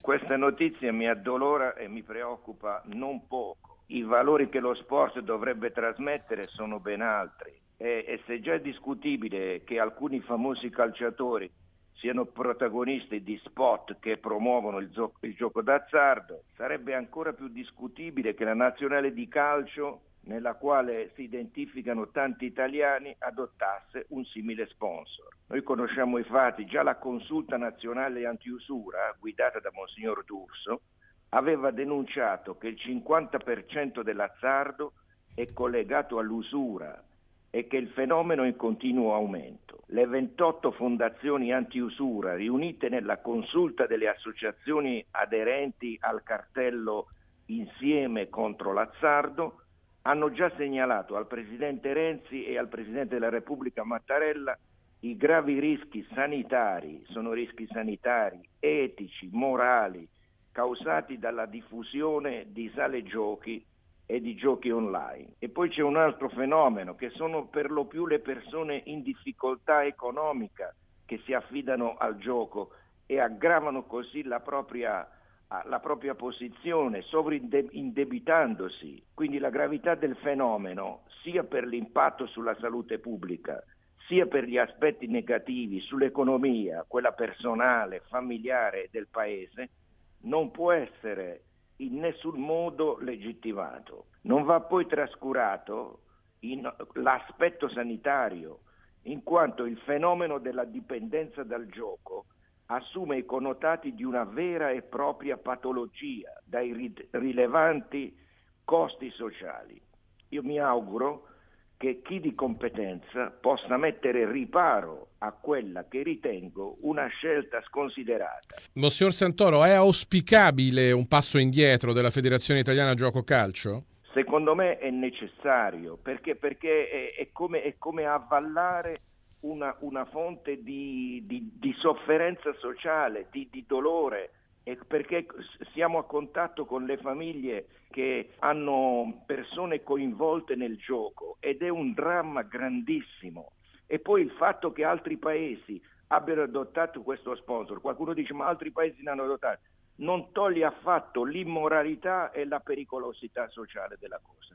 Questa notizia mi addolora e mi preoccupa non poco. I valori che lo sport dovrebbe trasmettere sono ben altri e se già è discutibile che alcuni famosi calciatori siano protagonisti di spot che promuovono il gioco d'azzardo, sarebbe ancora più discutibile che la nazionale di calcio, nella quale si identificano tanti italiani, adottasse un simile sponsor. Noi conosciamo i fatti, già la Consulta Nazionale Antiusura, guidata da Monsignor D'Urso, aveva denunciato che il 50% dell'azzardo è collegato all'usura e che il fenomeno è in continuo aumento. Le 28 fondazioni antiusura riunite nella consulta delle associazioni aderenti al cartello Insieme contro l'azzardo hanno già segnalato al Presidente Renzi e al Presidente della Repubblica Mattarella i gravi rischi sanitari, sono rischi sanitari, etici, morali, causati dalla diffusione di sale giochi e di giochi online. E poi c'è un altro fenomeno, che sono per lo più le persone in difficoltà economica che si affidano al gioco e aggravano così la propria posizione, sovraindebitandosi. Quindi la gravità del fenomeno, sia per l'impatto sulla salute pubblica, sia per gli aspetti negativi sull'economia, quella personale, familiare del paese, non può essere in nessun modo legittimato. Non va poi trascurato l'aspetto sanitario, in quanto il fenomeno della dipendenza dal gioco assume i connotati di una vera e propria patologia, dai rilevanti costi sociali. Io mi auguro che chi di competenza possa mettere riparo a quella che ritengo una scelta sconsiderata. Monsignor Santoro, è auspicabile un passo indietro della Federazione Italiana Gioco Calcio? Secondo me è necessario, perché è come avvallare una fonte di sofferenza sociale, di dolore, e perché siamo a contatto con le famiglie che hanno persone coinvolte nel gioco ed è un dramma grandissimo. E poi il fatto che altri paesi abbiano adottato questo sponsor, qualcuno dice ma altri paesi ne hanno adottato, non toglie affatto l'immoralità e la pericolosità sociale della cosa.